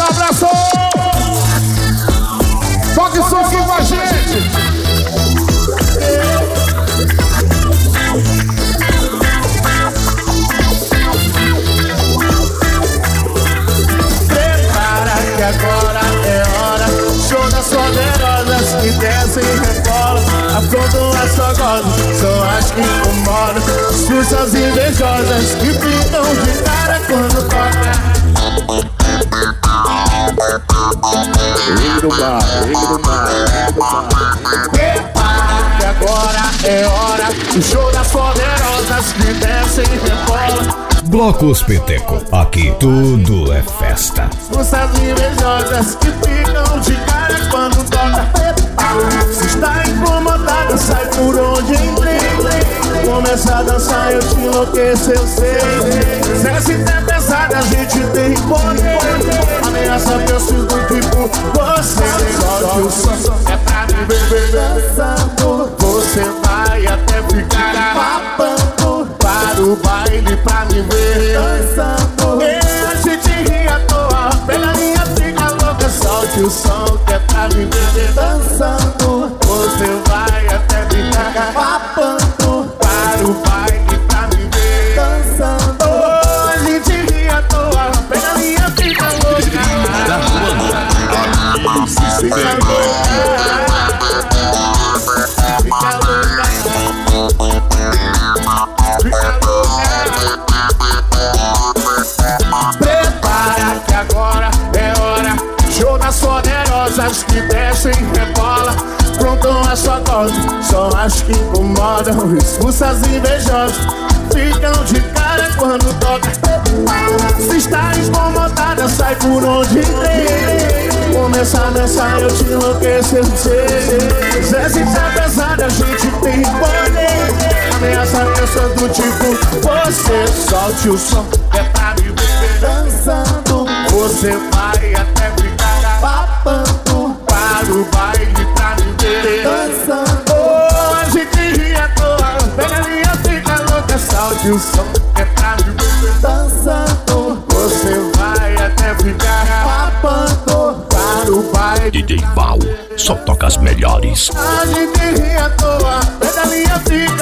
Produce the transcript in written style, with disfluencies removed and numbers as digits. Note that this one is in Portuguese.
Um abraço! Toque som aqui com a gente! Prepara que agora é hora. Show das poderosas que descem e rebolam. Afrontam as fogosas, são as que incomodam. Expulsas invejosas que ficam de cara quando toca. Prepara que agora é hora. O show das poderosas que descem e rebolam. Blocos Peteco, aqui tudo é festa. Expulsas invejosas que ficam de cara quando toca. Se está incomodada, sai por onde entrei. Começa a dançar, eu te enlouqueço, eu sei. Se essa é pesada, a gente tem poder. Ameaça meus filhos do tipo você. Solte o som, é pra me ver dançando. Você vai até ficar papando. Para o baile pra me ver dançando. E a gente ri à toa, pegadinha fica louca. Solte o som, que é pra me ver dançando. Você vai até ficar papando. Para o baile pra me ver dançando. Oh, a gente ri à toa, pegadinha fica louca. Fica prepara que agora é hora. Show das poderosas que descem e rebola. Prontam as fogosas, são as que incomodam. Expulsas invejosas, ficam de cara quando toca. Se está incomodada, sai por onde entrei. Começa a dançar, eu te enlouqueço, eu sei. Se essa é pesada, a gente tem poder. Ameaça pessoas do tipo você. Solte o som, é pra me ver dançando. Você vai até ficar papando. Para o baile pra me ver dançando. Oh, a gente ri à toa, pega a linha, fica louca. Solte o som, é pra me ver dançando. Você vai até ficar papando. Para o baile DJ Val, só toca as melhores. a gente ri à toa, pega a linha, fica